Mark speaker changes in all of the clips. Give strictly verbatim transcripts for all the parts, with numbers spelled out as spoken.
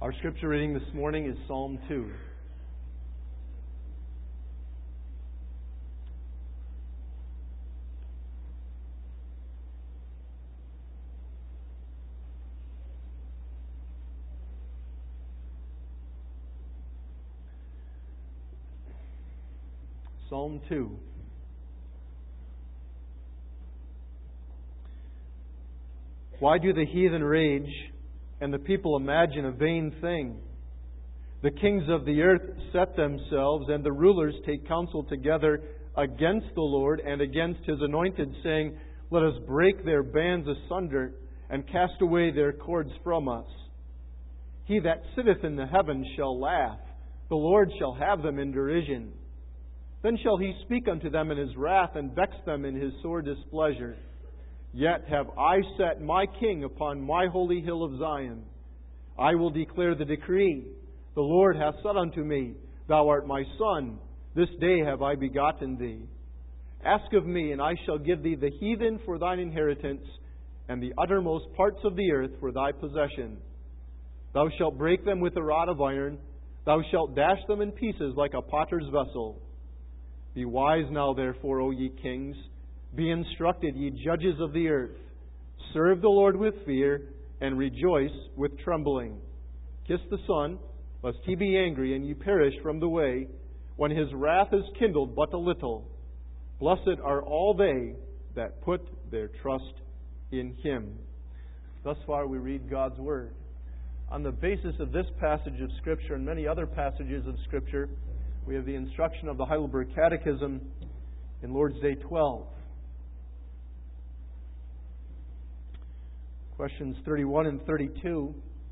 Speaker 1: Our scripture reading this morning is Psalm two. Psalm two. Why do the heathen rage, and the people imagine a vain thing? The kings of the earth set themselves, and the rulers take counsel together against the Lord and against His anointed, saying, Let us break their bands asunder, and cast away their cords from us. He that sitteth in the heavens shall laugh, the Lord shall have them in derision. Then shall He speak unto them in His wrath, and vex them in His sore displeasure. Yet have I set my King upon my holy hill of Zion. I will declare the decree. The Lord hath said unto me, Thou art my Son, this day have I begotten thee. Ask of me, and I shall give thee the heathen for thine inheritance, and the uttermost parts of the earth for thy possession. Thou shalt break them with a rod of iron, thou shalt dash them in pieces like a potter's vessel. Be wise now, therefore, O ye kings. Be instructed, ye judges of the earth. Serve the Lord with fear, and rejoice with trembling. Kiss the Son, lest He be angry, and ye perish from the way, when His wrath is kindled but a little. Blessed are all they that put their trust in Him. Thus far we read God's Word. On the basis of this passage of Scripture and many other passages of Scripture, we have the instruction of the Heidelberg Catechism in Lord's Day twelve. Questions thirty-one and thirty-two.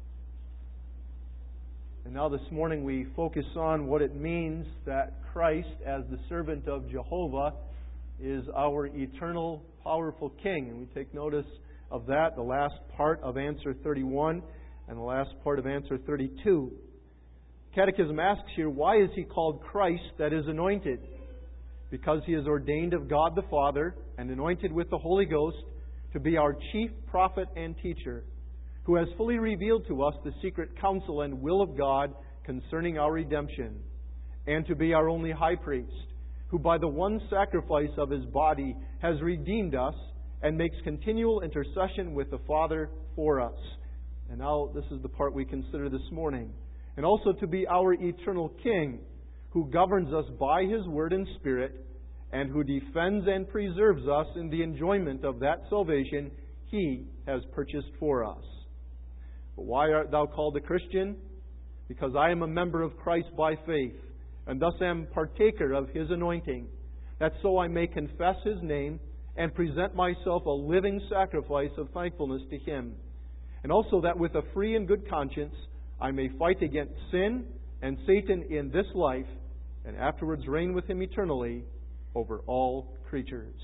Speaker 1: And now this morning we focus on what it means that Christ, as the servant of Jehovah, is our eternal, powerful King. And we take notice of that, the last part of answer thirty-one and the last part of answer thirty-two. Catechism asks here, why is He called Christ that is anointed? Because He is ordained of God the Father and anointed with the Holy Ghost to be our chief prophet and teacher, who has fully revealed to us the secret counsel and will of God concerning our redemption, and to be our only high priest, who by the one sacrifice of His body has redeemed us and makes continual intercession with the Father for us. And now this is the part we consider this morning. And also to be our eternal King, who governs us by His Word and Spirit, and who defends and preserves us in the enjoyment of that salvation He has purchased for us. But why art thou called a Christian? Because I am a member of Christ by faith, and thus am partaker of His anointing, that so I may confess His name and present myself a living sacrifice of thankfulness to Him, and also that with a free and good conscience I may fight against sin and Satan in this life, and afterwards reign with Him eternally over all creatures.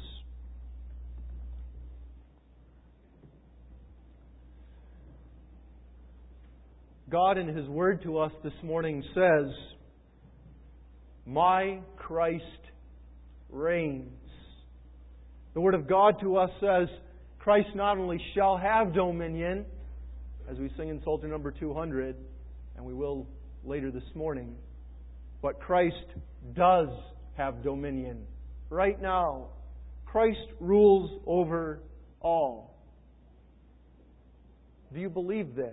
Speaker 1: God in His Word to us this morning says, My Christ reigns. The Word of God to us says, Christ not only shall have dominion, as we sing in Psalter number two hundred, and we will later this morning, but Christ does have dominion. Right now, Christ rules over all. Do you believe this?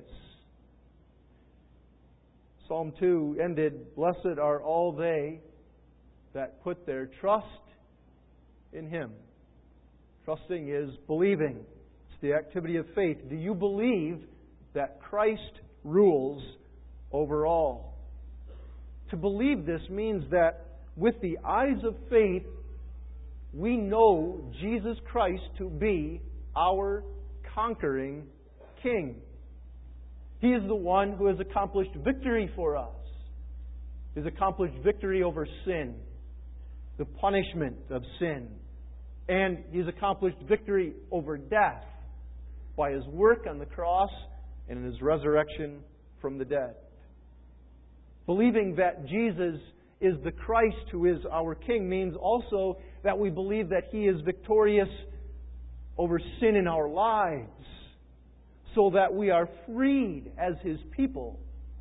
Speaker 1: Psalm two ended, Blessed are all they that put their trust in Him. Trusting is believing. It's the activity of faith. Do you believe that Christ rules over all? To believe this means that with the eyes of faith, we know Jesus Christ to be our conquering King. He is the one who has accomplished victory for us. He has accomplished victory over sin, the punishment of sin. And He has accomplished victory over death by His work on the cross and in His resurrection from the dead. Believing that Jesus is the Christ who is our King means also that we believe that He is victorious over sin in our lives, so that we are freed as His people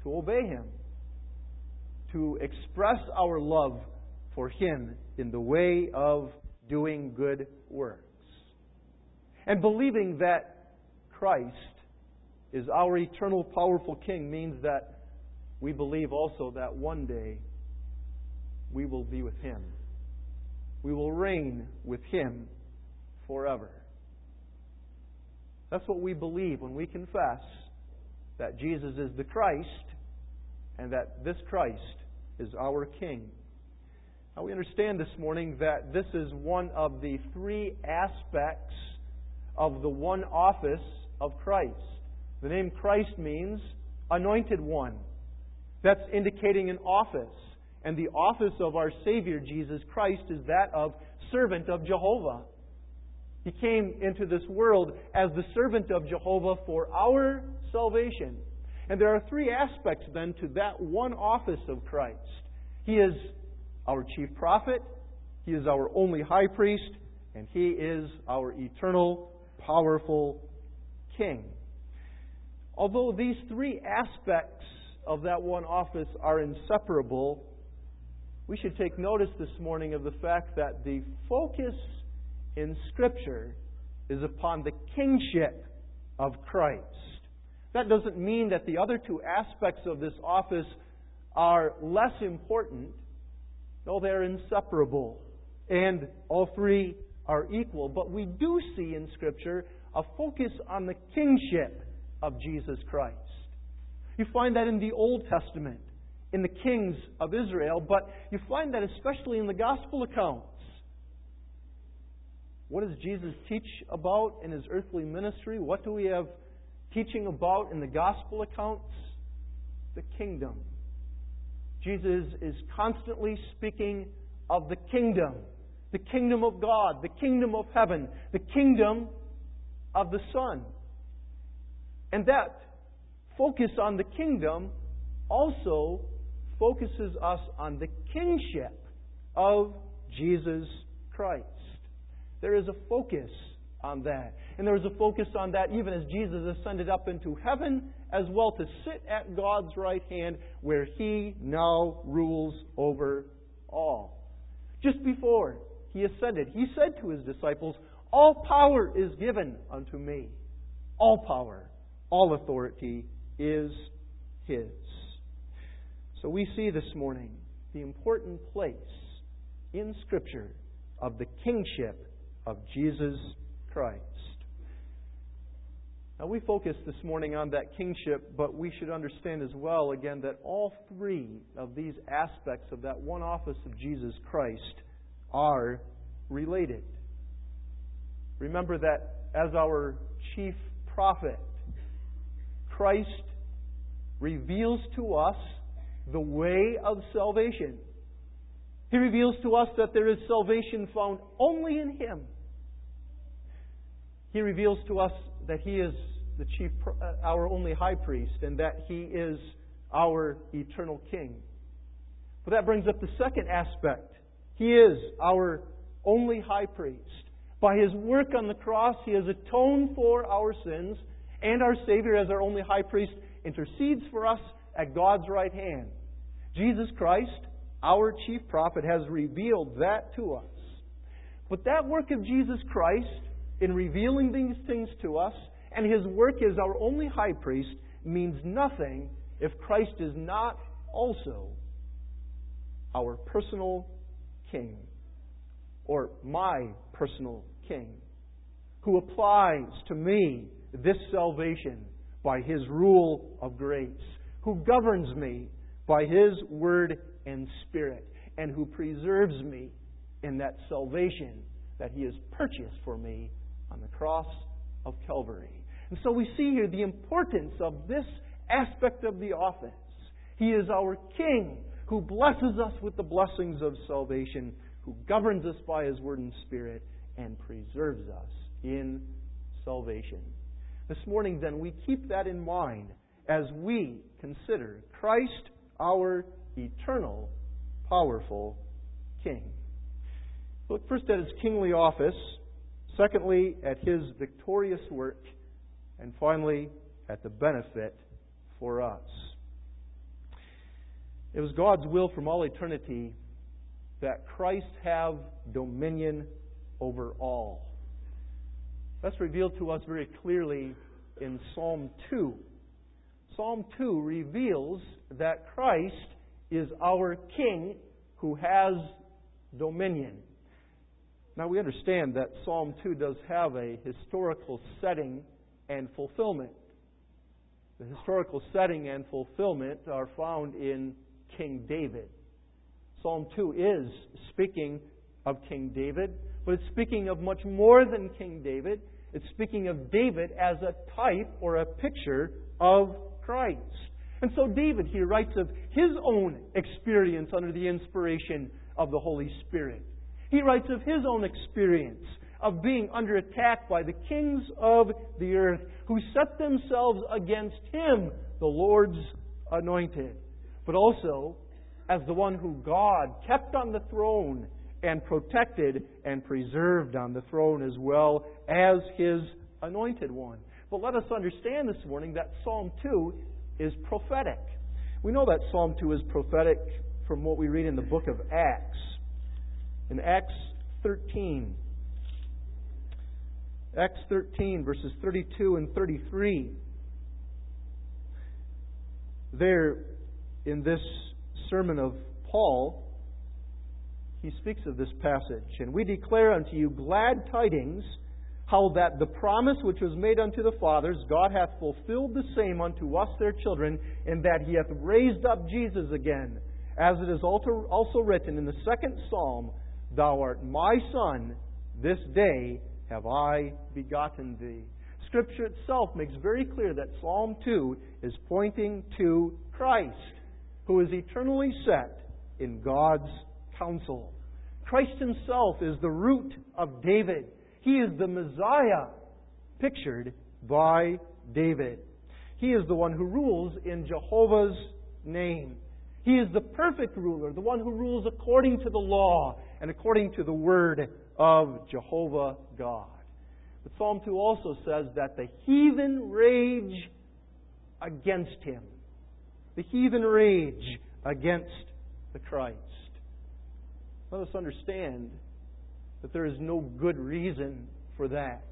Speaker 1: to obey Him, to express our love for Him in the way of doing good works. And believing that Christ is our eternal, powerful King means that we believe also that one day we will be with Him. We will reign with Him forever. That's what we believe when we confess that Jesus is the Christ and that this Christ is our King. Now we understand this morning that this is one of the three aspects of the one office of Christ. The name Christ means anointed one. That's indicating an office. And the office of our Savior, Jesus Christ, is that of servant of Jehovah. He came into this world as the servant of Jehovah for our salvation. And there are three aspects then to that one office of Christ. He is our chief prophet, He is our only high priest, and He is our eternal, powerful King. Although these three aspects of that one office are inseparable, we should take notice this morning of the fact that the focus in Scripture is upon the kingship of Christ. That doesn't mean that the other two aspects of this office are less important. No, they're inseparable. And all three are equal. But we do see in Scripture a focus on the kingship of Jesus Christ. You find that in the Old Testament, in the kings of Israel, but you find that especially in the gospel accounts. What does Jesus teach about in His earthly ministry? What do we have teaching about in the gospel accounts? The kingdom. Jesus is constantly speaking of the kingdom. The kingdom of God, the kingdom of heaven, the kingdom of the Son. And that focus on the kingdom also focuses us on the kingship of Jesus Christ. There is a focus on that. And there is a focus on that even as Jesus ascended up into heaven as well, to sit at God's right hand where He now rules over all. Just before He ascended, He said to His disciples, "All power is given unto me." All power, all authority is His. So we see this morning the important place in Scripture of the kingship of Jesus Christ. Now we focus this morning on that kingship, but we should understand as well, again, that all three of these aspects of that one office of Jesus Christ are related. Remember that as our chief prophet, Christ reveals to us the way of salvation. He reveals to us that there is salvation found only in Him. He reveals to us that He is the chief, uh, our only high priest, and that He is our eternal King. But that brings up the second aspect. He is our only high priest. By His work on the cross, He has atoned for our sins, and our Savior, as our only high priest, intercedes for us at God's right hand. Jesus Christ, our chief prophet, has revealed that to us. But that work of Jesus Christ in revealing these things to us, and His work as our only high priest, means nothing if Christ is not also our personal King, or my personal King, who applies to me this salvation by His rule of grace, who governs me by His Word and Spirit, and who preserves me in that salvation that He has purchased for me on the cross of Calvary. And so we see here the importance of this aspect of the office. He is our King, who blesses us with the blessings of salvation, who governs us by His Word and Spirit, and preserves us in salvation. This morning, then, we keep that in mind as we consider Christ, our eternal, powerful King. Look first at His kingly office, secondly, at His victorious work, and finally, at the benefit for us. It was God's will from all eternity that Christ have dominion over all. That's revealed to us very clearly in Psalm two. Psalm two reveals that Christ is our King who has dominion. Now we understand that Psalm two does have a historical setting and fulfillment. The historical setting and fulfillment are found in King David. Psalm two is speaking of King David, but it's speaking of much more than King David. It's speaking of David as a type or a picture of Christ. And so David here writes of his own experience under the inspiration of the Holy Spirit. He writes of his own experience of being under attack by the kings of the earth who set themselves against him, the Lord's anointed. But also as the one who God kept on the throne and protected and preserved on the throne as well as His anointed one. But let us understand this morning that Psalm two is prophetic. We know that Psalm two is prophetic from what we read in the book of Acts. In Acts thirteen. Acts thirteen, verses thirty-two and thirty-three. There, in this sermon of Paul, he speaks of this passage. And we declare unto you glad tidings, how that the promise which was made unto the fathers, God hath fulfilled the same unto us their children, and that He hath raised up Jesus again, as it is also written in the second psalm, Thou art my Son, this day have I begotten Thee. Scripture itself makes very clear that Psalm two is pointing to Christ, who is eternally set in God's counsel. Christ Himself is the root of David. He is the Messiah pictured by David. He is the one who rules in Jehovah's name. He is the perfect ruler, the one who rules according to the law and according to the word of Jehovah God. But Psalm two also says that the heathen rage against Him. The heathen rage against the Christ. Let us understand that there is no good reason for that.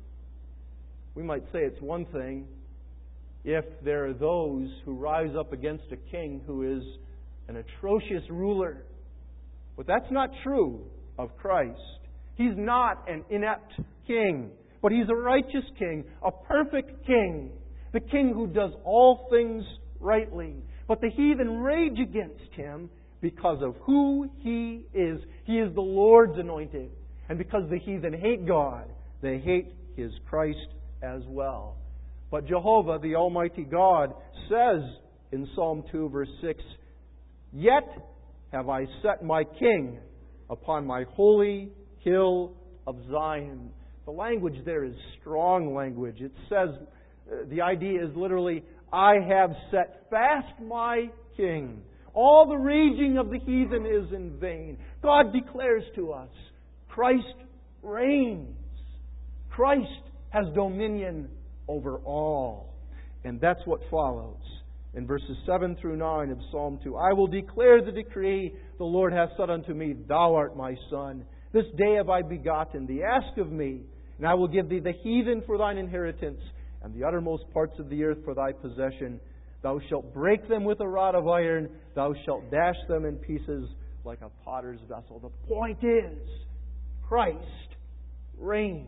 Speaker 1: We might say it's one thing if there are those who rise up against a king who is an atrocious ruler. But that's not true of Christ. He's not an inept king, but He's a righteous king, a perfect king, the king who does all things rightly. But the heathen rage against Him because of who He is. He is the Lord's anointed. And because the heathen hate God, they hate His Christ as well. But Jehovah, the Almighty God, says in Psalm two, verse six, Yet have I set my King upon my holy hill of Zion. The language there is strong language. It says, uh, the idea is literally, I have set fast my King. All the raging of the heathen is in vain. God declares to us, Christ reigns. Christ has dominion over all. And that's what follows. In verses seven through nine of Psalm two, I will declare the decree, the Lord hath said unto me, Thou art my Son. This day have I begotten thee. Ask of me, and I will give thee the heathen for thine inheritance, and the uttermost parts of the earth for thy possession. Thou shalt break them with a rod of iron. Thou shalt dash them in pieces like a potter's vessel. The point is, Christ reigns.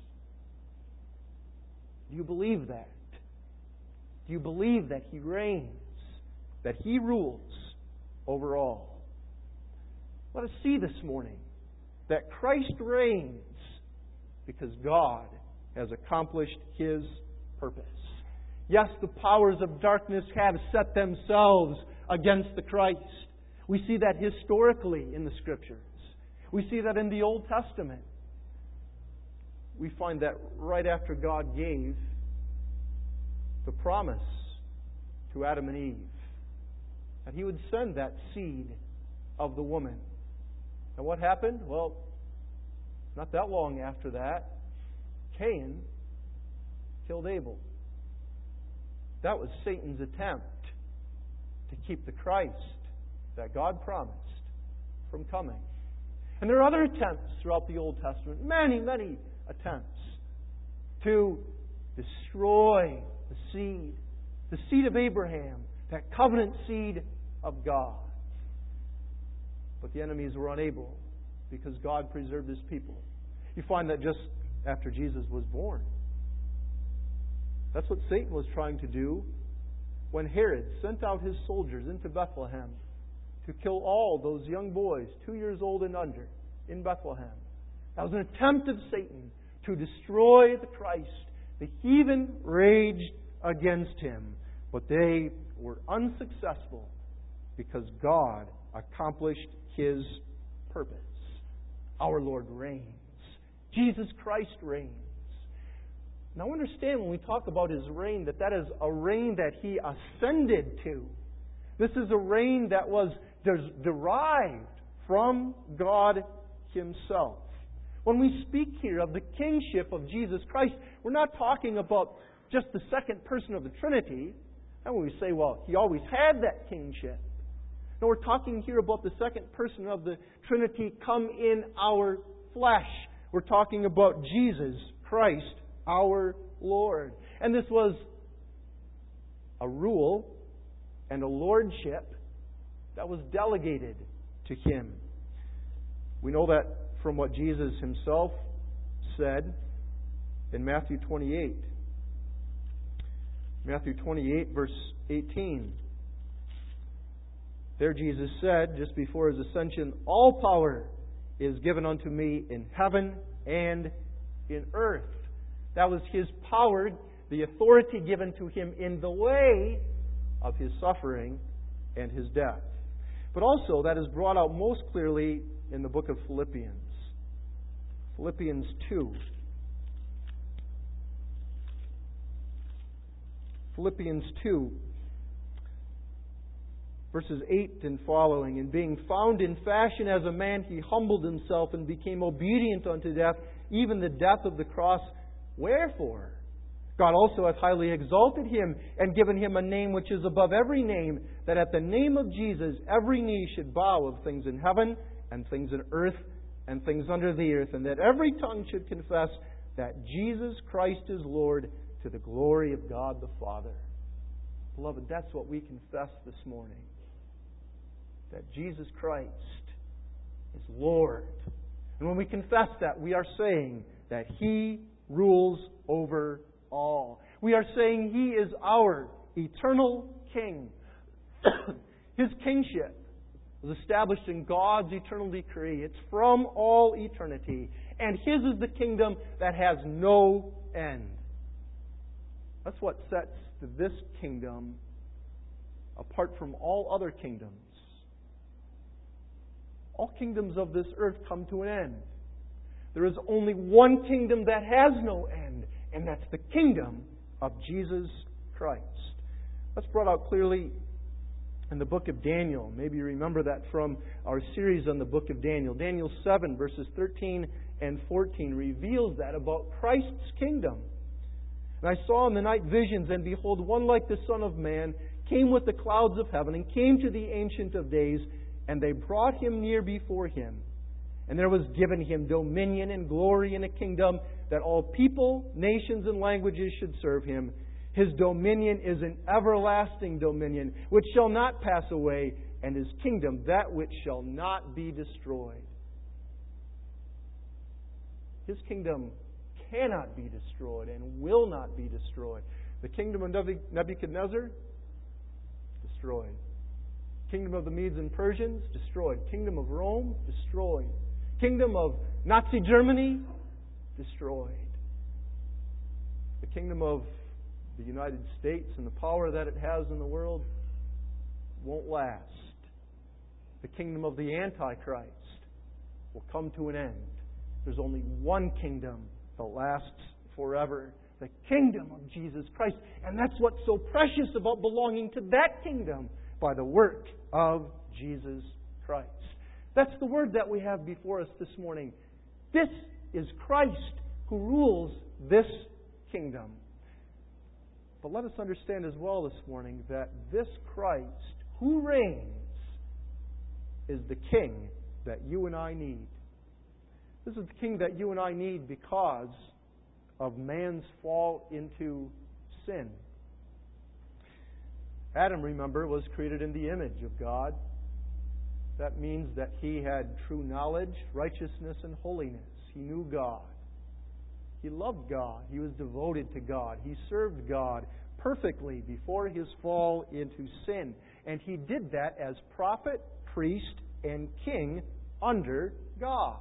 Speaker 1: Do you believe that? Do you believe that He reigns? That He rules over all? Let us see this morning that Christ reigns because God has accomplished His purpose. Yes, the powers of darkness have set themselves against the Christ. We see that historically in the Scriptures. We see that in the Old Testament. We find that right after God gave the promise to Adam and Eve that He would send that seed of the woman. And what happened? Well, not that long after that, Cain killed Abel. That was Satan's attempt to keep the Christ that God promised from coming. And there are other attempts throughout the Old Testament, many, many attempts, to destroy the seed, the seed of Abraham, that covenant seed of God. But the enemies were unable because God preserved His people. You find that just after Jesus was born. That's what Satan was trying to do when Herod sent out his soldiers into Bethlehem to kill all those young boys, two years old and under, in Bethlehem. That was an attempt of Satan to destroy the Christ. The heathen raged against Him, but they were unsuccessful because God accomplished His purpose. Our Lord reigns. Jesus Christ reigns. Now understand, when we talk about His reign, that that is a reign that He ascended to. This is a reign that was derived from God Himself. When we speak here of the kingship of Jesus Christ, we're not talking about just the second person of the Trinity. And when we say, well, He always had that kingship. No, we're talking here about the second person of the Trinity come in our flesh. We're talking about Jesus Christ, our Lord. And this was a rule and a lordship that was delegated to Him. We know that from what Jesus Himself said in Matthew twenty-eight. Matthew twenty-eight, verse eighteen. There Jesus said, just before His ascension, "All power is given unto me in heaven and in earth." That was His power, the authority given to Him in the way of His suffering and His death. But also, that is brought out most clearly in the book of Philippians. Philippians two. Philippians two, verses eight and following. "And being found in fashion as a man, He humbled Himself and became obedient unto death, even the death of the cross. Wherefore God also hath highly exalted Him, and given Him a name which is above every name, that at the name of Jesus every knee should bow, of things in heaven and things in earth and things under the earth, and that every tongue should confess that Jesus Christ is Lord, to the glory of God the Father." Beloved, that's what we confess this morning. That Jesus Christ is Lord. And when we confess that, we are saying that He rules over all. We are saying He is our eternal King. His kingship was established in God's eternal decree. It's from all eternity. And His is the kingdom that has no end. That's what sets this kingdom apart from all other kingdoms. All kingdoms of this earth come to an end. There is only one kingdom that has no end, and that's the kingdom of Jesus Christ. That's brought out clearly in the book of Daniel. Maybe you remember that from our series on the book of Daniel. Daniel seven, verses thirteen and fourteen reveals that about Christ's kingdom. "And I saw in the night visions, and behold, one like the Son of Man came with the clouds of heaven, and came to the Ancient of Days, and they brought Him near before Him. And there was given Him dominion and glory and a kingdom, that all people, nations, and languages should serve Him. His dominion is an everlasting dominion, which shall not pass away, and His kingdom that which shall not be destroyed." His kingdom cannot be destroyed and will not be destroyed. The kingdom of Nebuchadnezzar, destroyed. Kingdom of the Medes and Persians, destroyed. Kingdom of Rome, destroyed. Kingdom of Nazi Germany, destroyed. The kingdom of the United States and the power that it has in the world won't last. The kingdom of the Antichrist will come to an end. There's only one kingdom that lasts forever. The kingdom of Jesus Christ. And that's what's so precious about belonging to that kingdom, by the work of Jesus Christ. That's the word that we have before us this morning. This is Christ who rules this kingdom. But let us understand as well this morning that this Christ who reigns is the king that you and I need. This is the king that you and I need because of man's fall into sin. Adam, remember, was created in the image of God. That means that he had true knowledge, righteousness, and holiness. He knew God. He loved God. He was devoted to God. He served God perfectly before his fall into sin. And he did that as prophet, priest, and king under God.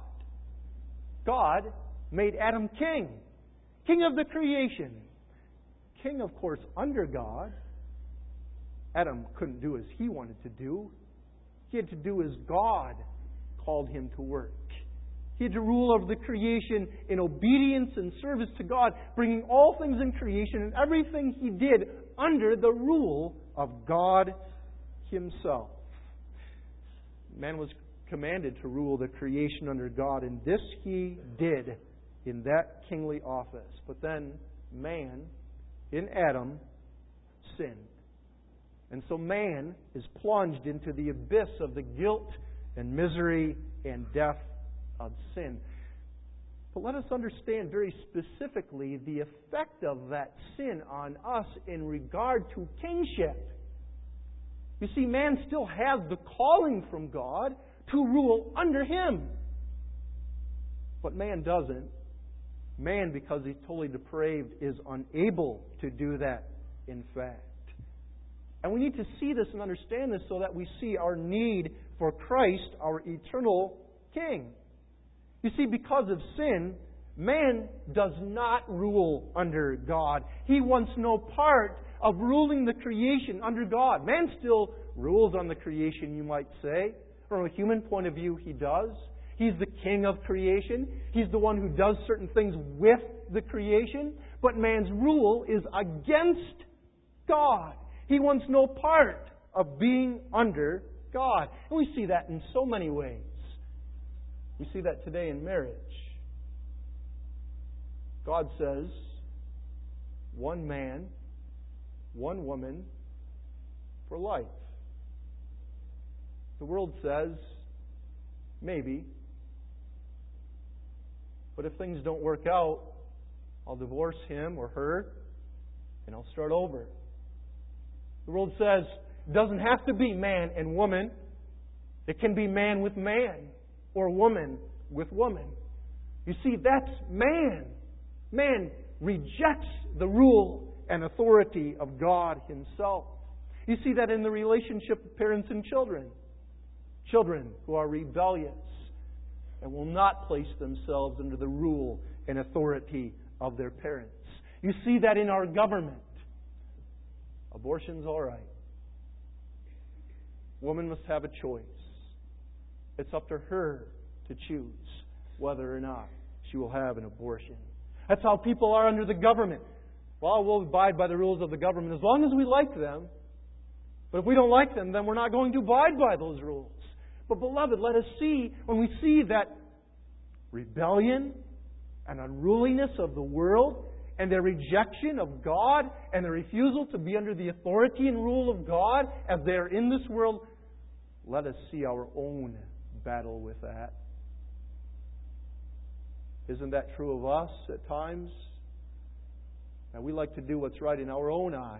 Speaker 1: God made Adam king. King of the creation. King, of course, under God. Adam couldn't do as he wanted to do. He had to do as God called him to work. He had to rule over the creation in obedience and service to God, bringing all things in creation and everything he did under the rule of God himself. Man was commanded to rule the creation under God, and this he did in that kingly office. But then man, in Adam, sinned. And so man is plunged into the abyss of the guilt and misery and death of sin. But let us understand very specifically the effect of that sin on us in regard to kingship. You see, man still has the calling from God to rule under Him. But man doesn't. Man, because he's totally depraved, is unable to do that, in fact. And we need to see this and understand this so that we see our need for Christ, our eternal King. You see, because of sin, man does not rule under God. He wants no part of ruling the creation under God. Man still rules on the creation, you might say. From a human point of view, he does. He's the king of creation. He's the one who does certain things with the creation. But man's rule is against God. He wants no part of being under God. And we see that in so many ways. We see that today in marriage. God says, one man, one woman for life. The world says, maybe. But if things don't work out, I'll divorce him or her and I'll start over. The world says it doesn't have to be man and woman. It can be man with man or woman with woman. You see, that's man. Man rejects the rule and authority of God Himself. You see that in the relationship of parents and children. Children who are rebellious and will not place themselves under the rule and authority of their parents. You see that in our government. Abortion's all right. Woman must have a choice. It's up to her to choose whether or not she will have an abortion. That's how people are under the government. Well, we'll abide by the rules of the government as long as we like them. But if we don't like them, then we're not going to abide by those rules. But beloved, let us see, when we see that rebellion and unruliness of the world and their rejection of God and their refusal to be under the authority and rule of God as they are in this world, let us see our own battle with that. Isn't that true of us at times? And we like to do what's right in our own eyes.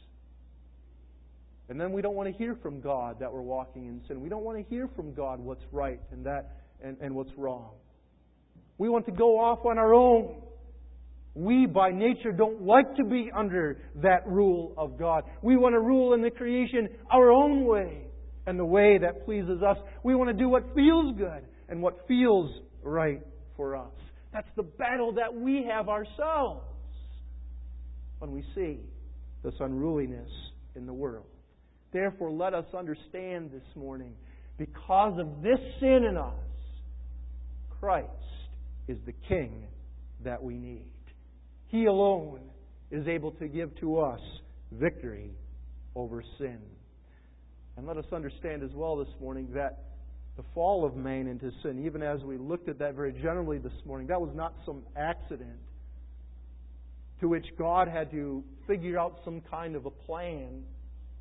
Speaker 1: And then we don't want to hear from God that we're walking in sin. We don't want to hear from God what's right and that and, and what's wrong. We want to go off on our own. We, by nature, don't like to be under that rule of God. We want to rule in the creation our own way and the way that pleases us. We want to do what feels good and what feels right for us. That's the battle that we have ourselves when we see this unruliness in the world. Therefore, let us understand this morning, because of this sin in us, Christ is the King that we need. He alone is able to give to us victory over sin. And let us understand as well this morning that the fall of man into sin, even as we looked at that very generally this morning, that was not some accident to which God had to figure out some kind of a plan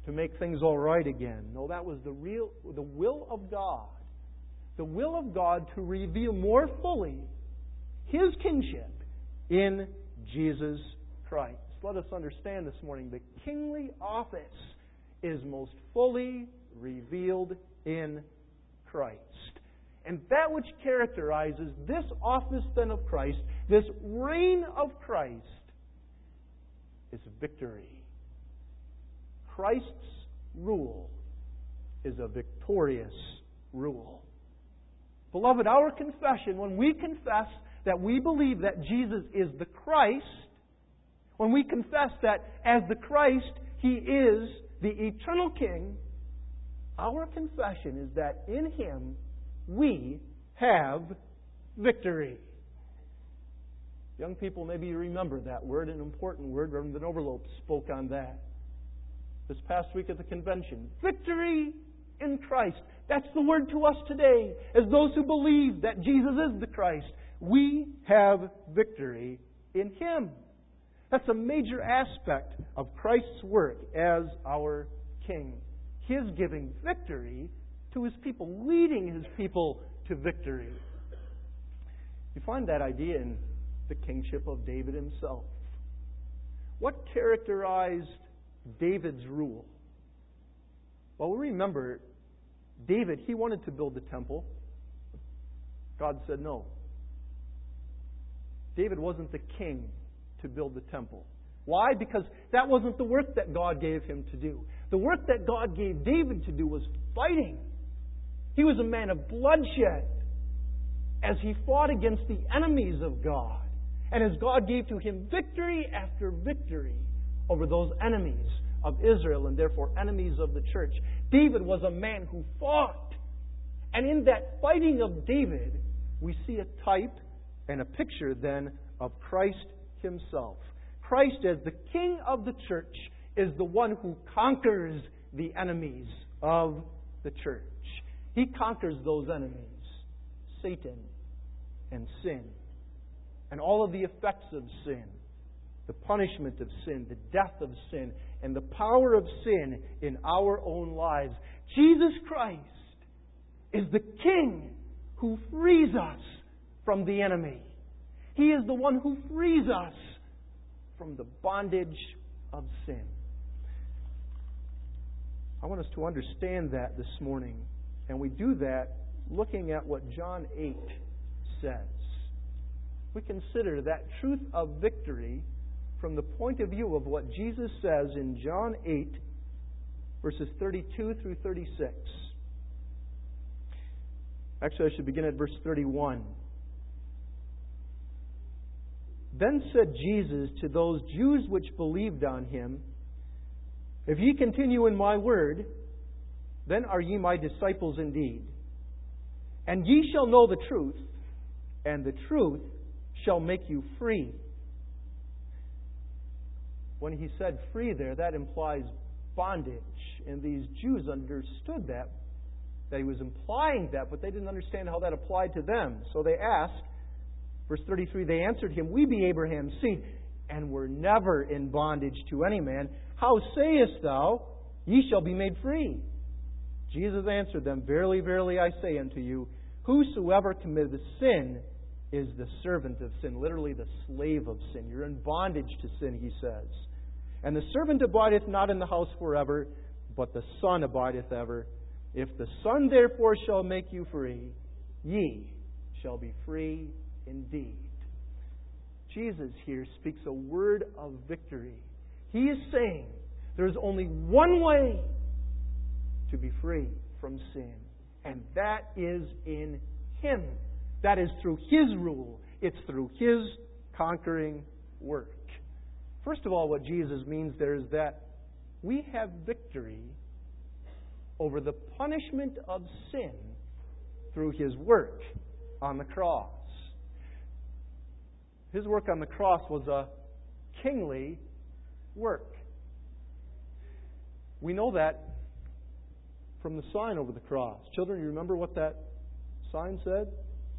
Speaker 2: to make things all right again. No, that was the real, the will of God. The will of God to reveal more fully His kingship in Jesus Christ. Let us understand this morning the kingly office is most fully revealed in Christ. And that which characterizes this office then of Christ, this reign of Christ, is victory. Christ's rule is a victorious rule. Beloved, our confession, when we confess that we believe that Jesus is the Christ, when we confess that as the Christ, He is the eternal King, our confession is that in Him we have victory. Young people, maybe you remember that word, an important word. Reverend Overlope spoke on that this past week at the convention. Victory in Christ. That's the word to us today, as those who believe that Jesus is the Christ. We have victory in Him. That's a major aspect of Christ's work as our King. His giving victory to His people, leading His people to victory. You find that idea in the kingship of David himself. What characterized David's rule? Well, we remember David, he wanted to build the temple. God said no. David wasn't the king to build the temple. Why? Because that wasn't the work that God gave him to do. The work that God gave David to do was fighting. He was a man of bloodshed as he fought against the enemies of God. And as God gave to him victory after victory over those enemies of Israel and therefore enemies of the church. David was a man who fought. And in that fighting of David, we see a type and a picture then of Christ Himself. Christ as the King of the church is the one who conquers the enemies of the church. He conquers those enemies, Satan and sin, and all of the effects of sin, the punishment of sin, the death of sin, and the power of sin in our own lives. Jesus Christ is the King who frees us from the enemy. He is the one who frees us from the bondage of sin. I want us to understand that this morning. And we do that looking at what John eight says. We consider that truth of victory from the point of view of what Jesus says in John eight, verses thirty-two through thirty-six. Actually, I should begin at verse thirty-one. Then said Jesus to those Jews which believed on Him, If ye continue in my word, then are ye my disciples indeed. And ye shall know the truth, and the truth shall make you free. When He said free there, that implies bondage. And these Jews understood that, that He was implying that, but they didn't understand how that applied to them. So they asked, verse thirty-three, they answered Him, We be Abraham's seed, and were never in bondage to any man. How sayest thou, ye shall be made free? Jesus answered them, Verily, verily, I say unto you, whosoever committeth sin is the servant of sin. Literally, the slave of sin. You're in bondage to sin, He says. And the servant abideth not in the house forever, but the Son abideth ever. If the Son therefore shall make you free, ye shall be free indeed. Jesus here speaks a word of victory. He is saying there's only one way to be free from sin, and that is in Him. That is through His rule. It's through His conquering work. First of all, what Jesus means there is that we have victory over the punishment of sin through His work on the cross. His work on the cross was a kingly work. We know that from the sign over the cross. Children, you remember what that sign said?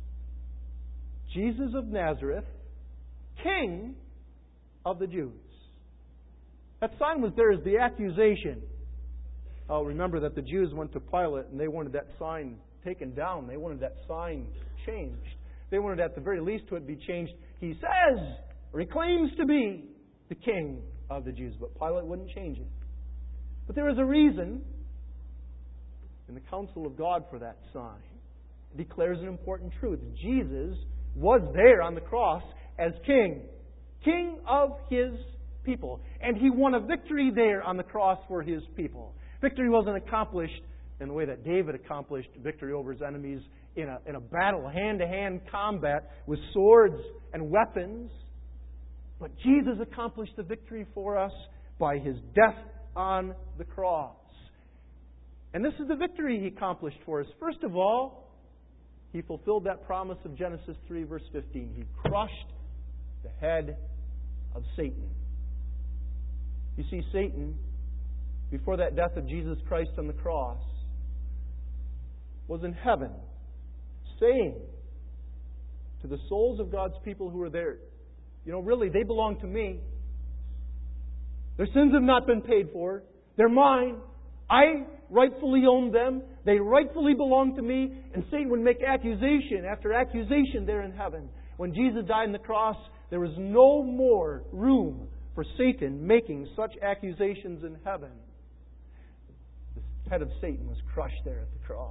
Speaker 2: Jesus of Nazareth, King of the Jews. That sign was there as the accusation Oh, remember that the Jews went to Pilate and they wanted that sign taken down. They wanted that sign changed. They wanted at the very least to it be changed. He says, or he claims to be the king of the Jews. But Pilate wouldn't change it. But there is a reason in the counsel of God for that sign. It declares an important truth. Jesus was there on the cross as king. King of His people. And He won a victory there on the cross for His people. Victory wasn't accomplished in the way that David accomplished victory over his enemies in a, in a battle, hand-to-hand combat with swords and weapons. But Jesus accomplished the victory for us by His death on the cross. And this is the victory He accomplished for us. First of all, He fulfilled that promise of Genesis three, verse fifteen. He crushed the head of Satan. You see, Satan, before that death of Jesus Christ on the cross, was in heaven, saying to the souls of God's people who were there, you know, really, they belong to me. Their sins have not been paid for. They're mine. I rightfully own them. They rightfully belong to me. And Satan would make accusation after accusation there in heaven. When Jesus died on the cross, there was no more room for Satan making such accusations in heaven. The head of Satan was crushed there at the cross.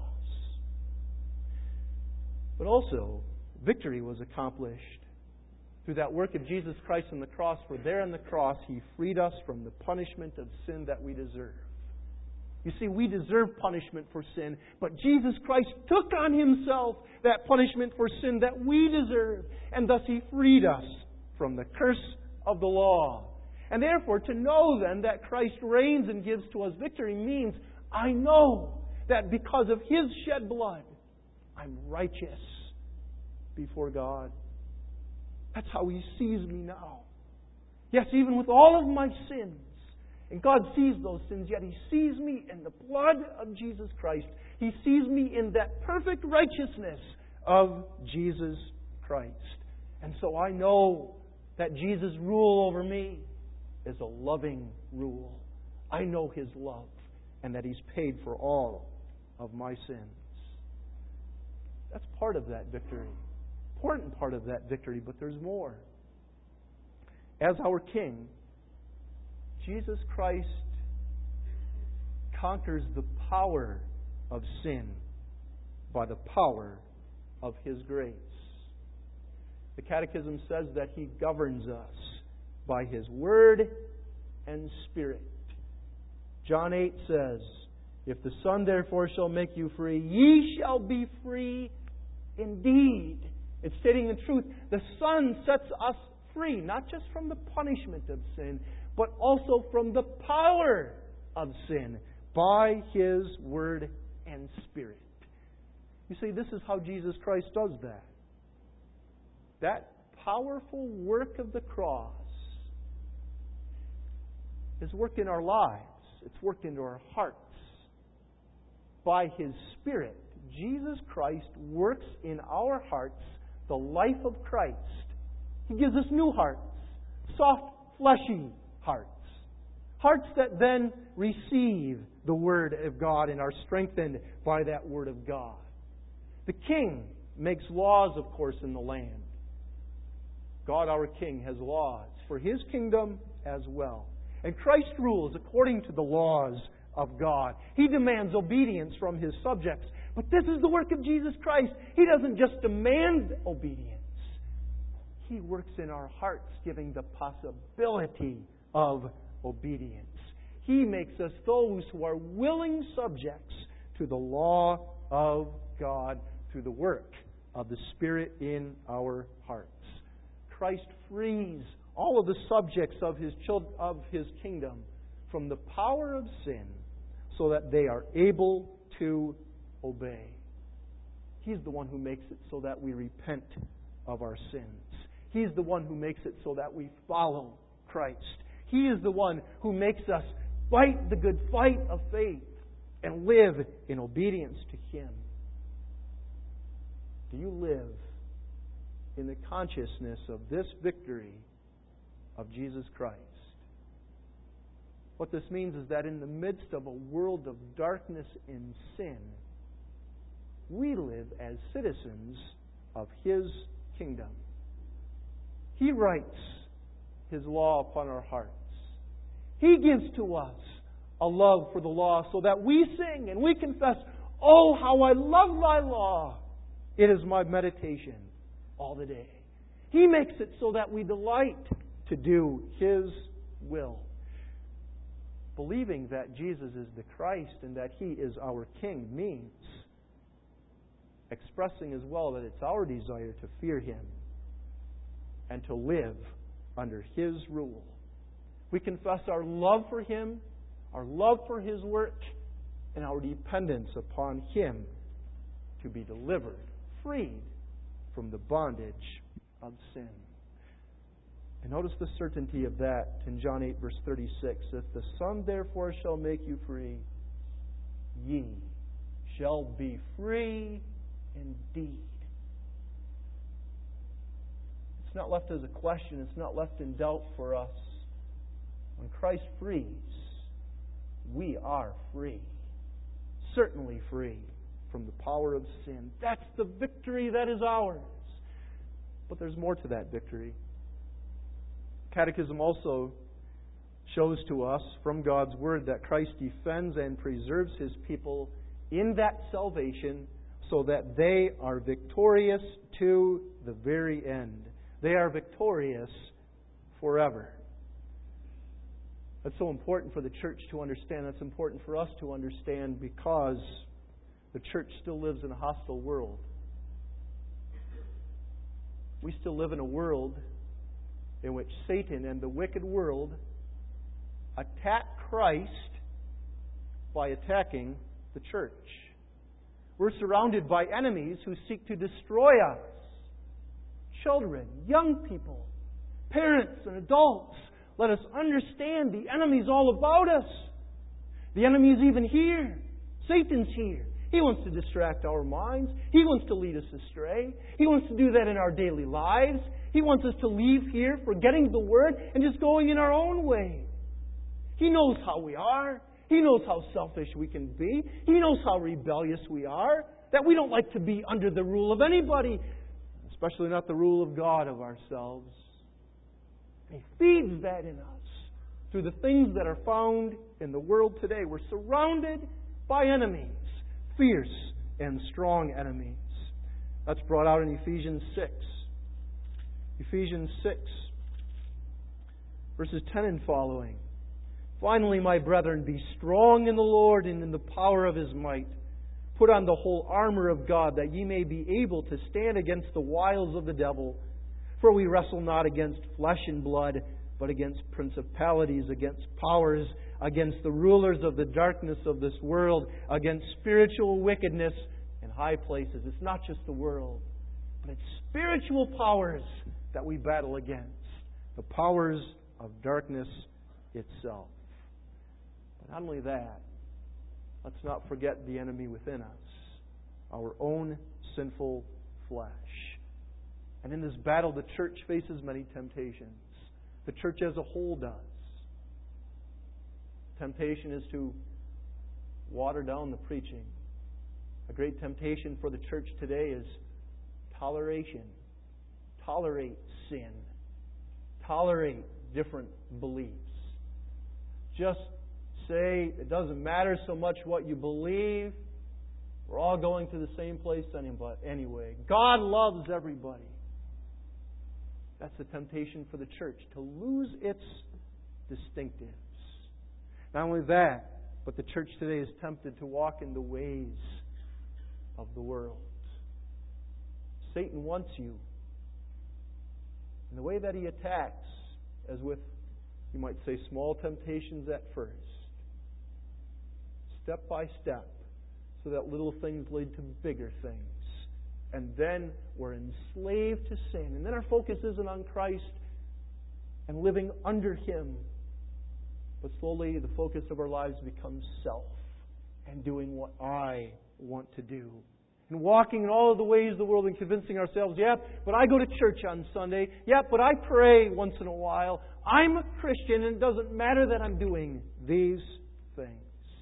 Speaker 2: But also, victory was accomplished through that work of Jesus Christ on the cross, for there on the cross He freed us from the punishment of sin that we deserve. You see, we deserve punishment for sin, but Jesus Christ took on Himself that punishment for sin that we deserve, and thus He freed us from the curse of the law. And therefore, to know then that Christ reigns and gives to us victory means I know that because of His shed blood, I'm righteous before God. That's how He sees me now. Yes, even with all of my sins, and God sees those sins, yet He sees me in the blood of Jesus Christ. He sees me in that perfect righteousness of Jesus Christ. And so I know that Jesus' rule over me is a loving rule. I know His love and that He's paid for all of my sins. That's part of that victory. Important part of that victory, but there's more. As our King, Jesus Christ conquers the power of sin by the power of His grace. The Catechism says that He governs us by His Word and Spirit. John eight says, "If the Son therefore shall make you free, ye shall be free indeed." It's stating the truth. The Son sets us free, not just from the punishment of sin, but also from the power of sin by His Word and Spirit. You see, this is how Jesus Christ does that. That powerful work of the cross is worked in our lives. It's worked into our hearts. By His Spirit, Jesus Christ works in our hearts the life of Christ. He gives us new hearts, soft, fleshy hearts. Hearts that then receive the Word of God and are strengthened by that Word of God. The King makes laws, of course, in the land. God, our King, has laws for His kingdom as well. And Christ rules according to the laws of God. He demands obedience from His subjects. But this is the work of Jesus Christ. He doesn't just demand obedience. He works in our hearts, giving the possibility of obedience. He makes us those who are willing subjects to the law of God through the work of the Spirit in our hearts. Christ frees all of the subjects of His children, of His kingdom from the power of sin so that they are able to obey. He's the one who makes it so that we repent of our sins. He's the one who makes it so that we follow Christ. He is the one who makes us fight the good fight of faith and live in obedience to Him. Do you live in the consciousness of this victory of Jesus Christ? What this means is that in the midst of a world of darkness and sin, we live as citizens of His kingdom. He writes His law upon our hearts. He gives to us a love for the law so that we sing and we confess, "Oh, how I love Thy law. It is my meditation all the day." He makes it so that we delight to do His will. Believing that Jesus is the Christ and that He is our King means expressing as well that it's our desire to fear Him and to live under His rule. We confess our love for Him, our love for His work, and our dependence upon Him to be delivered, freed from the bondage of sin. And notice the certainty of that in John eight, verse thirty-six. "If the Son therefore shall make you free, ye shall be free indeed." It's not left as a question. It's not left in doubt for us. When Christ frees, we are free. Certainly free from the power of sin. That's the victory that is ours. But there's more to that victory. Catechism also shows to us from God's Word that Christ defends and preserves His people in that salvation so that they are victorious to the very end. They are victorious forever. That's so important for the church to understand. That's important for us to understand because the church still lives in a hostile world. We still live in a world in which Satan and the wicked world attack Christ by attacking the church. We're surrounded by enemies who seek to destroy us. Children, young people, parents and adults, let us understand the enemy's all about us. The enemy is even here. Satan's here. He wants to distract our minds. He wants to lead us astray. He wants to do that in our daily lives. He wants us to leave here forgetting the Word and just going in our own way. He knows how we are. He knows how selfish we can be. He knows how rebellious we are. That we don't like to be under the rule of anybody, especially not the rule of God of ourselves. He feeds that in us through the things that are found in the world today. We're surrounded by enemies, fierce and strong enemies. That's brought out in Ephesians six. Ephesians six, verses ten and following. "Finally, my brethren, be strong in the Lord and in the power of His might. Put on the whole armor of God, that ye may be able to stand against the wiles of the devil. For we wrestle not against flesh and blood, but against principalities, against powers, against the rulers of the darkness of this world, against spiritual wickedness in high places." It's not just the world, but it's spiritual powers that we battle against. The powers of darkness itself. But not only that, let's not forget the enemy within us, our own sinful flesh. And in this battle, the church faces many temptations. The church as a whole does. Temptation is to water down the preaching. A great temptation for the church today is toleration. Tolerate sin. Tolerate different beliefs. Just say it doesn't matter so much what you believe. We're all going to the same place anyway. God loves everybody. That's the temptation for the church, to lose its distinctives. Not only that, but the church today is tempted to walk in the ways of the world. Satan wants you. And the way that he attacks, as with, you might say, small temptations at first, step by step, so that little things lead to bigger things. And then we're enslaved to sin. And then our focus isn't on Christ and living under Him. But slowly the focus of our lives becomes self and doing what I want to do. And walking in all of the ways of the world and convincing ourselves, yeah, but I go to church on Sunday. Yeah, but I pray once in a while. I'm a Christian and it doesn't matter that I'm doing these things.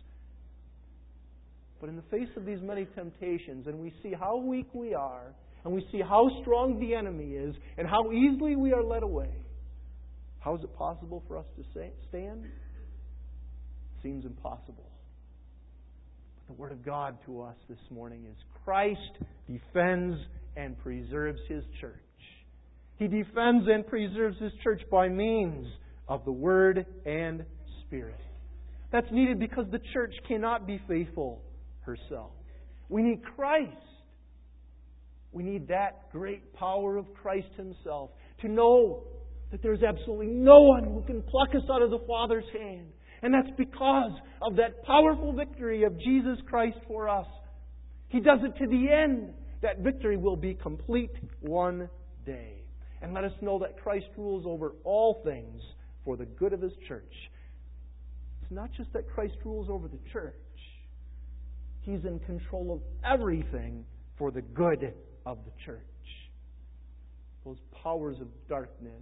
Speaker 2: But in the face of these many temptations, and we see how weak we are, and we see how strong the enemy is, and how easily we are led away, how is it possible for us to stand? It seems impossible. But the Word of God to us this morning is Christ defends and preserves His church. He defends and preserves His church by means of the Word and Spirit. That's needed because the church cannot be faithful herself. We need Christ. We need that great power of Christ Himself to know that there's absolutely no one who can pluck us out of the Father's hand. And that's because of that powerful victory of Jesus Christ for us. He does it to the end. That victory will be complete one day. And let us know that Christ rules over all things for the good of His church. It's not just that Christ rules over the church. He's in control of everything for the good of the church. Those powers of darkness,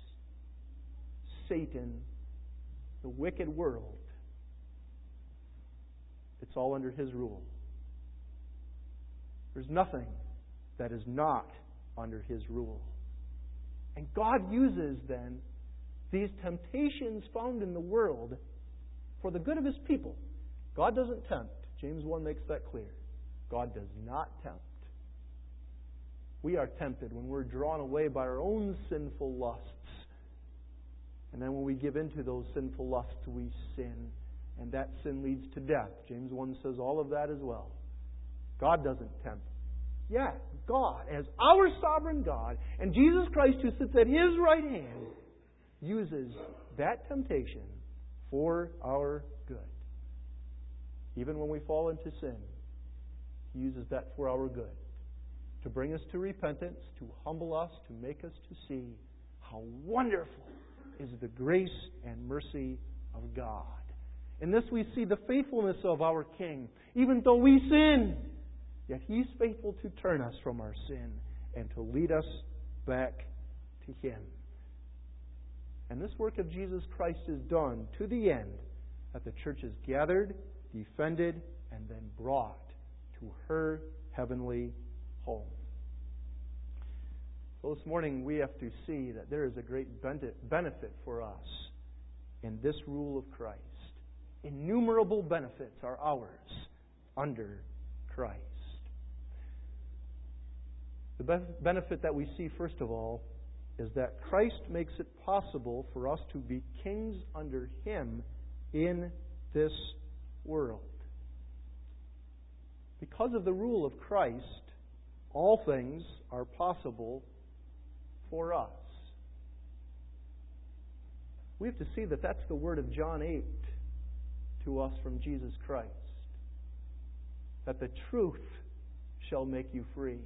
Speaker 2: Satan, the wicked world, it's all under His rule. There's nothing that is not under His rule. And God uses then these temptations found in the world for the good of His people. God doesn't tempt. James one makes that clear. God does not tempt. We are tempted when we're drawn away by our own sinful lusts. And then when we give into those sinful lusts, we sin. And that sin leads to death. James one says all of that as well. God doesn't tempt. Yeah, God, as our sovereign God, and Jesus Christ, who sits at His right hand, uses that temptation for our good. Even when we fall into sin, He uses that for our good. To bring us to repentance, to humble us, to make us to see how wonderful is the grace and mercy of God. In this we see the faithfulness of our King. Even though we sin, yet He's faithful to turn us from our sin and to lead us back to Him. And this work of Jesus Christ is done to the end that the church is gathered, defended, and then brought to her heavenly home. So this morning we have to see that there is a great benefit for us in this rule of Christ. Innumerable benefits are ours under Christ. The benefit that we see, first of all, is that Christ makes it possible for us to be kings under Him in this world. Because of the rule of Christ, all things are possible for us. We have to see that that's the word of John eight to us from Jesus Christ. That the truth shall make you free.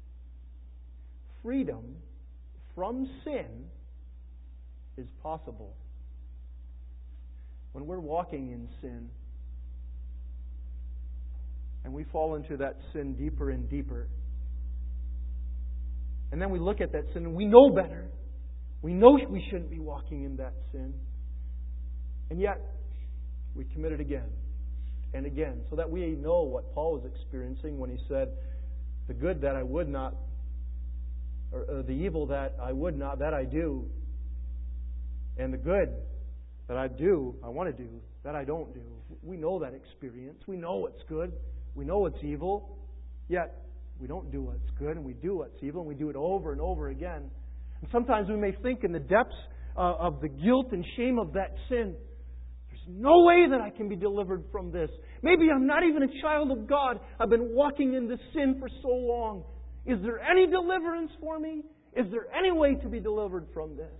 Speaker 2: Freedom from sin is possible. When we're walking in sin and we fall into that sin deeper and deeper, and then we look at that sin and we know better. We know we shouldn't be walking in that sin. And yet, we commit it again and again, so that we know what Paul was experiencing when he said, the good that I would not, or, or the evil that I would not, that I do, and the good that I do, I want to do, that I don't do. We know that experience. We know what's good. We know what's evil. Yet, we don't do what's good, and we do what's evil, and we do it over and over again. And sometimes we may think in the depths uh, of the guilt and shame of that sin, there's no way that I can be delivered from this. Maybe I'm not even a child of God. I've been walking in this sin for so long. Is there any deliverance for me? Is there any way to be delivered from this?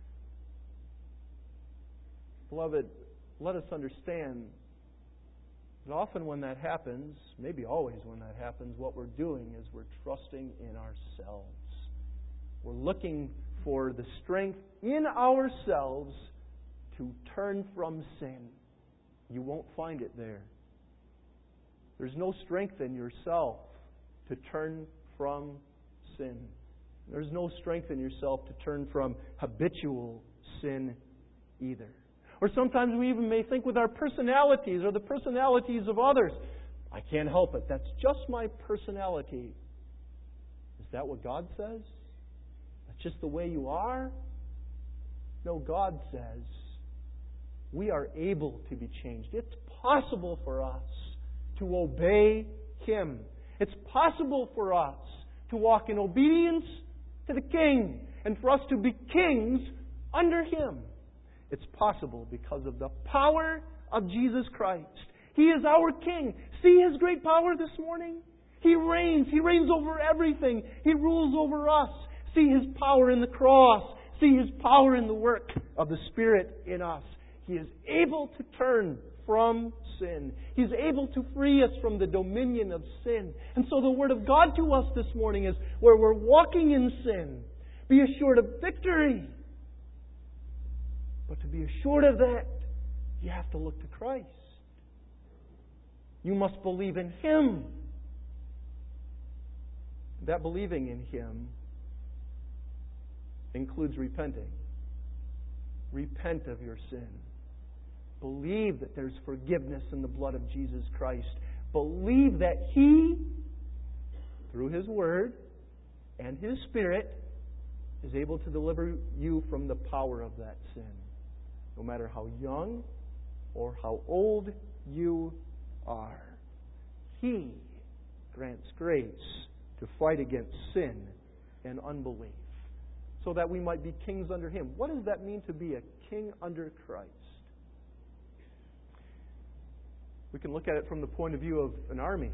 Speaker 2: Beloved, let us understand that often when that happens, maybe always when that happens, what we're doing is we're trusting in ourselves. We're looking for the strength in ourselves to turn from sin. You won't find it there. There's no strength in yourself to turn from sin. There's no strength in yourself to turn from habitual sin either. Or sometimes we even may think with our personalities or the personalities of others. I can't help it. That's just my personality. Is that what God says? That's just the way you are? No, God says we are able to be changed. It's possible for us to obey Him. It's possible for us to walk in obedience to the King and for us to be kings under Him. It's possible because of the power of Jesus Christ. He is our King. See His great power this morning? He reigns. He reigns over everything. He rules over us. See His power in the cross. See His power in the work of the Spirit in us. He is able to turn from sin. He's able to free us from the dominion of sin. And so the Word of God to us this morning is, where we're walking in sin, be assured of victory. But to be assured of that, you have to look to Christ. You must believe in Him. That believing in Him includes repenting. Repent of your sin. Believe that there's forgiveness in the blood of Jesus Christ. Believe that He, through His Word and His Spirit, is able to deliver you from the power of that sin. No matter how young or how old you are. He grants grace to fight against sin and unbelief, so that we might be kings under Him. What does that mean to be a king under Christ? We can look at it from the point of view of an army.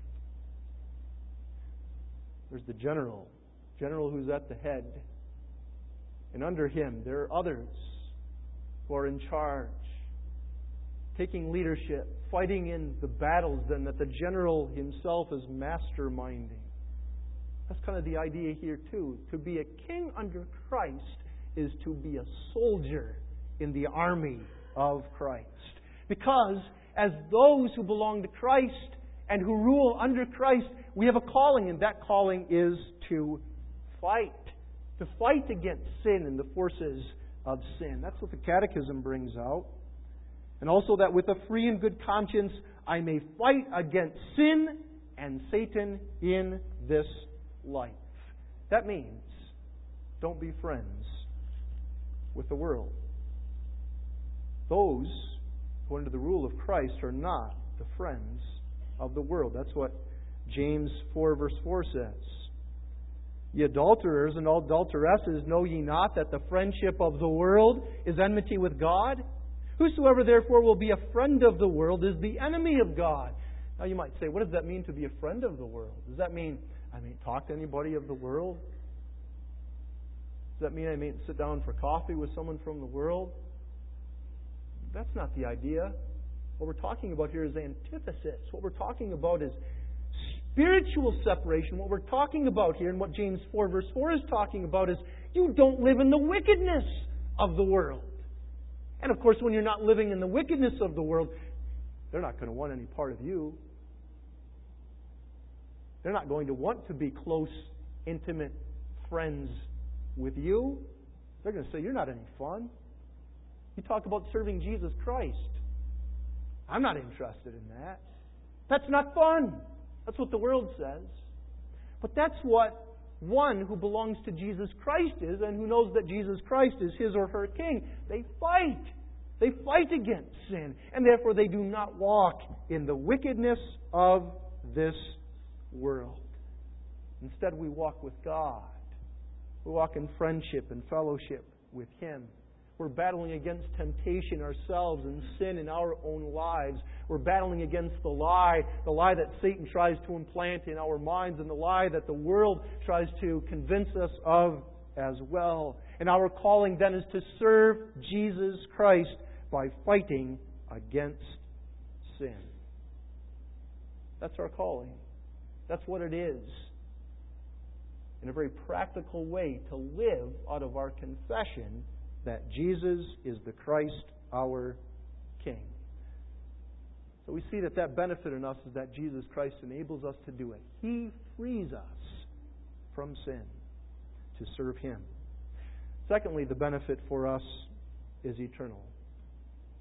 Speaker 2: There's the general, general who's at the head. And under him, there are others who are in charge, taking leadership, fighting in the battles then that the general himself is masterminding. That's kind of the idea here too. To be a king under Christ is to be a soldier in the army of Christ. Because as those who belong to Christ and who rule under Christ, we have a calling, and that calling is to fight. To fight against sin and the forces of sin. That's what the Catechism brings out. And also that with a free and good conscience, I may fight against sin and Satan in this life. That means don't be friends with the world. Those who are under the rule of Christ are not the friends of the world. That's what James four verse four says. Ye adulterers and adulteresses, know ye not that the friendship of the world is enmity with God? Whosoever therefore will be a friend of the world is the enemy of God. Now you might say, what does that mean to be a friend of the world? Does that mean I may talk to anybody of the world? Does that mean I may sit down for coffee with someone from the world? That's not the idea. What we're talking about here is antithesis. What we're talking about is spiritual separation. What we're talking about here, and what James four verse four is talking about, is you don't live in the wickedness of the world. And of course, when you're not living in the wickedness of the world, they're not going to want any part of you. They're not going to want to be close, intimate friends with you. They're going to say, you're not any fun. You talk about serving Jesus Christ. I'm not interested in that. That's not fun. That's what the world says. But that's what one who belongs to Jesus Christ is, and who knows that Jesus Christ is his or her king. They fight. They fight against sin. And therefore they do not walk in the wickedness of this world. Instead, we walk with God. We walk in friendship and fellowship with Him. We're battling against temptation ourselves and sin in our own lives. We're battling against the lie, the lie that Satan tries to implant in our minds, and the lie that the world tries to convince us of as well. And our calling then is to serve Jesus Christ by fighting against sin. That's our calling. That's what it is. In a very practical way, to live out of our confession that Jesus is the Christ, our King. So we see that that benefit in us is that Jesus Christ enables us to do it. He frees us from sin to serve Him. Secondly, the benefit for us is eternal.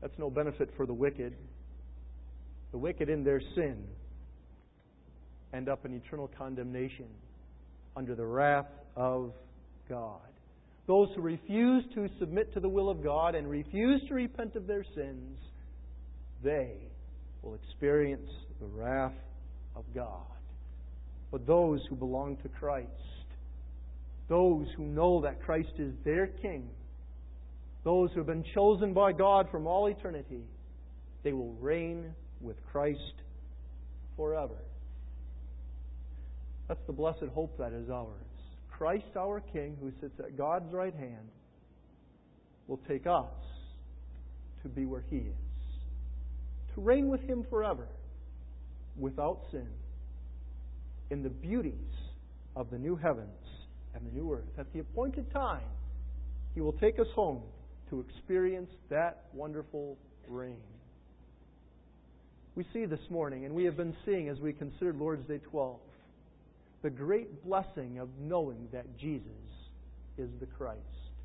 Speaker 2: That's no benefit for the wicked. The wicked in their sin end up in eternal condemnation under the wrath of God. Those who refuse to submit to the will of God and refuse to repent of their sins, they will experience the wrath of God. But those who belong to Christ, those who know that Christ is their King, those who have been chosen by God from all eternity, they will reign with Christ forever. That's the blessed hope that is ours. Christ, our King, who sits at God's right hand, will take us to be where He is, to reign with Him forever, without sin, in the beauties of the new heavens and the new earth. At the appointed time, He will take us home to experience that wonderful reign. We see this morning, and we have been seeing as we considered Lord's Day twelve, the great blessing of knowing that Jesus is the Christ.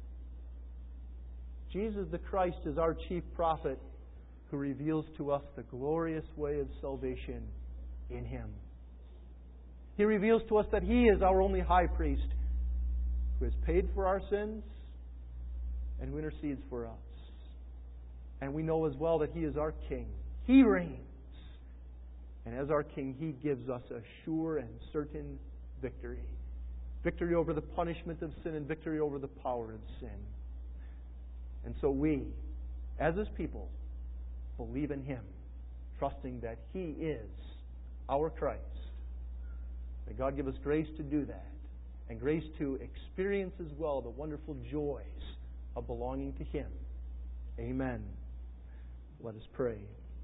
Speaker 2: Jesus the Christ is our chief prophet who reveals to us the glorious way of salvation in Him. He reveals to us that He is our only high priest who has paid for our sins and who intercedes for us. And we know as well that He is our King. He reigns. And as our King, He gives us a sure and certain victory. Victory over the punishment of sin and victory over the power of sin. And so we, as His people, believe in Him, trusting that He is our Christ. May God give us grace to do that, and grace to experience as well the wonderful joys of belonging to Him. Amen. Let us pray.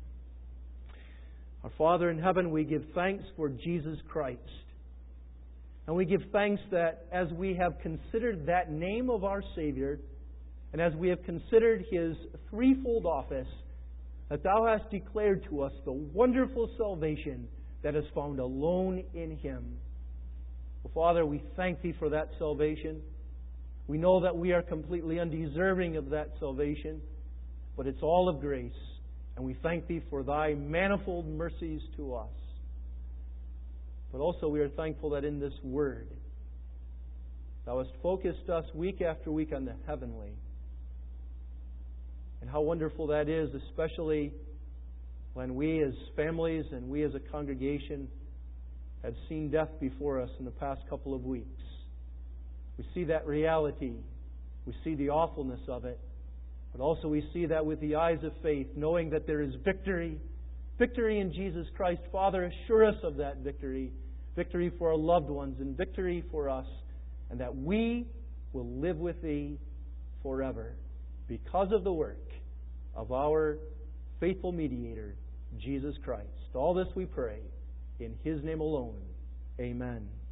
Speaker 2: Our Father in heaven, we give thanks for Jesus Christ. And we give thanks that as we have considered that name of our Savior, and as we have considered His threefold office, that Thou hast declared to us the wonderful salvation that is found alone in Him. Well, Father, we thank Thee for that salvation. We know that we are completely undeserving of that salvation, but it's all of grace. And we thank Thee for Thy manifold mercies to us. But also we are thankful that in this Word, Thou hast focused us week after week on the heavenly. And how wonderful that is, especially when we as families and we as a congregation have seen death before us in the past couple of weeks. We see that reality. We see the awfulness of it. But also we see that with the eyes of faith, knowing that there is victory. Victory in Jesus Christ. Father, assure us of that victory. Victory for our loved ones and victory for us. And that we will live with Thee forever because of the work of our faithful mediator, Jesus Christ. All this we pray in His name alone. Amen.